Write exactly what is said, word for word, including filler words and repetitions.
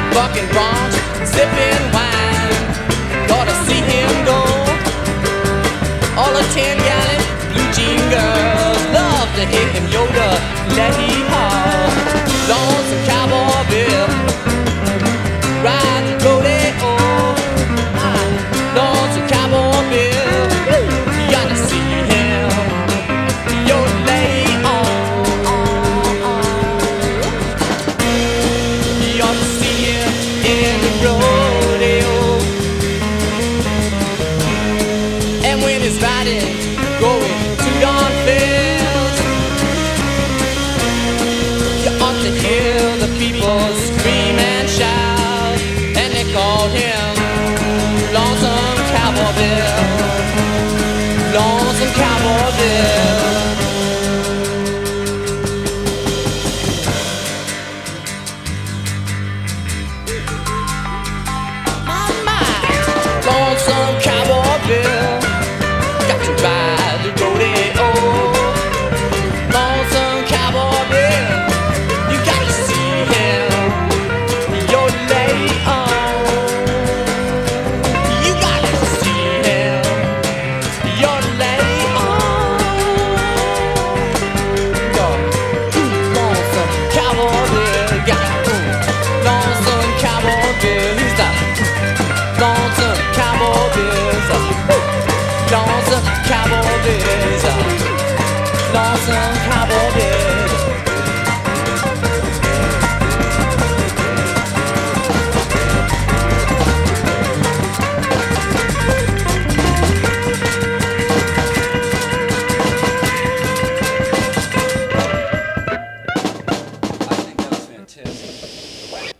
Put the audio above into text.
Bucking Bronx, sipping wine. Gotta see him go. All the ten gallon blue jean girls love to hear him yoda, let he haul. Lonesome Cowboy Bill, ride the rodeo. Ah, Lonesome Cowboy Bill, you gotta see him yodelay on. You ought to see him in the rodeo. And when he's riding, going to Don Fields, you ought to hear the people scream and shout, and they call him Lonesome Cowboy Bill, Lonesome Cowboy Bill. My, my, Lonesome Cowboy Bill, got to ride the rodeo. Lonesome Cowboy Bill, you got to see him yodelay on. You got to see him yodelay on. Go, Lonesome Cowboy Bill, got Lonesome Cowboy Bill, he's the Lonesome Cowboy Bill, Lonesome Cowboy Bill, Lonesome Cowboy Bill. I think that was fantastic.